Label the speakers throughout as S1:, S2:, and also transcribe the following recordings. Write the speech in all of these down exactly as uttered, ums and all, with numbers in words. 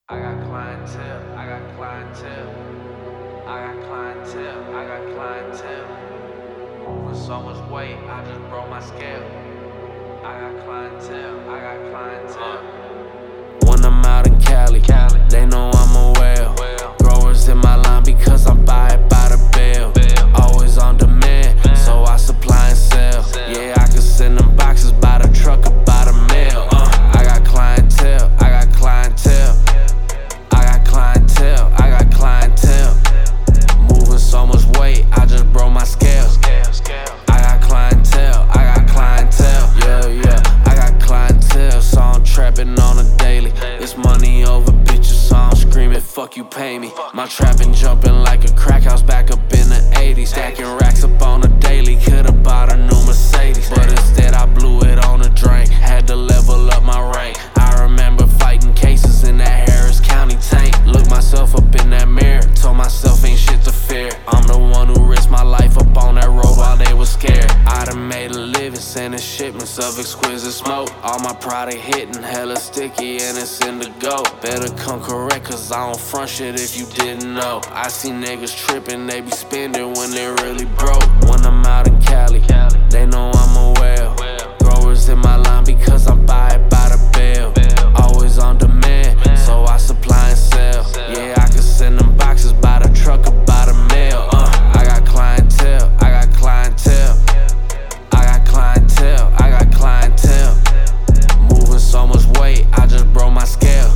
S1: I got clientele, I got clientele, I got clientele, I got clientele. Moving so much weight, I just broke my scale. I got clientele, I got clientele. When I'm out in Cali, Cali. They know I'm a whale. Well. Growers in my line because I'm buy it by the bale. Bale. Always on demand, Man. so I supply and sell. sell. Yeah, I can send them boxes by the truck or by the mail. Uh, I got clientele, I got clientele. I got clientele, I got clientele. Moving so much weight, I just broke my scale. Scale, scale. I got clientele, I got clientele. Yeah, yeah, I got clientele, so I'm trapping on a daily. It's money over bitches, so I'm screaming, fuck you, pay me. My trapping jumping like a crack house back up in the eighties. Stacking racks up on a daily, could've bought a new Mercedes, but instead I blew it on a drink. Had to level up my rank. I remember fighting cases in that Harris County tank. Looked myself up in that mirror, told myself ain't shit to fear. I'm the one who risked my life up on that road while they was scared. I done made a living sending shipments of exquisite smoke. All my product hitting hella sticky and it's in the go. Better come correct cause I don't front shit if you didn't know. I see niggas tripping, they be spending when they really broke. When I'm out in Cali, they know I'm a whale. Growers in my line because I'm buy it by the bale. Always on demand, so I supply and sell. Yeah, I can send them boxes by the truck or by the mail. Uh, I got clientele, I got clientele. I got clientele, I got clientele. Moving so much weight, I just broke my scale.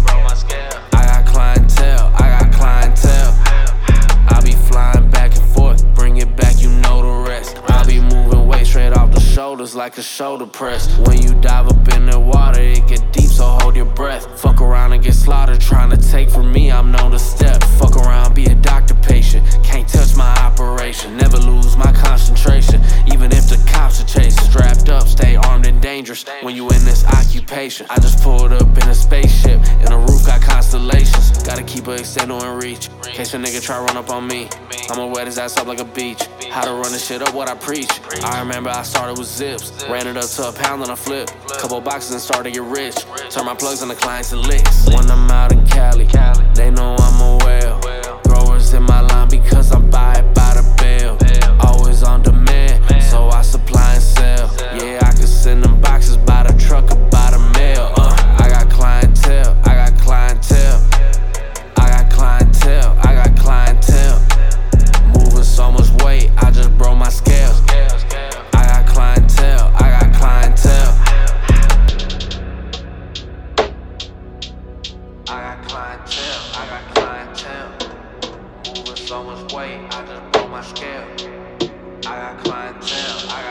S1: I got clientele, I got clientele. I be flying back and forth, bring it back, you know the rest. I be moving weight straight off the shoulders like a shoulder press. When you dive up in the water, it get deep, so hold your breath. Fuck around and get slaughtered, trying to take from me, I'm known to step. Fuck around, be a doctor patient, can't touch my operation. Never lose my concentration, even if the cops are chasing. Strapped up, stay armed and dangerous when you in this occupation. I just pulled up in a spaceship, and the roof got constellations. Gotta keep a extendo in reach, in case a nigga try run up on me. I'ma wet his ass up like a beach. How to run this shit up, what I preach. I remember I started with zips, ran it up to a pound and I flipped. Couple boxes and started to get rich. Turn my plugs into clients and licks. When I'm out in Cali, they know I'm a whale. Growers in my line because I'm buy it by the bale. Always on demand, so I supply and sell. Yeah, I can send them boxes by the truck or by the mail. Uh, I got clientele, I got clientele. I got clientele, I got clientele. Moving so much weight, I just broke my scale. I got clientele, I got clientele. I got clientele, I got clientele. Moving so much weight, I just broke my scale. I got clientele, I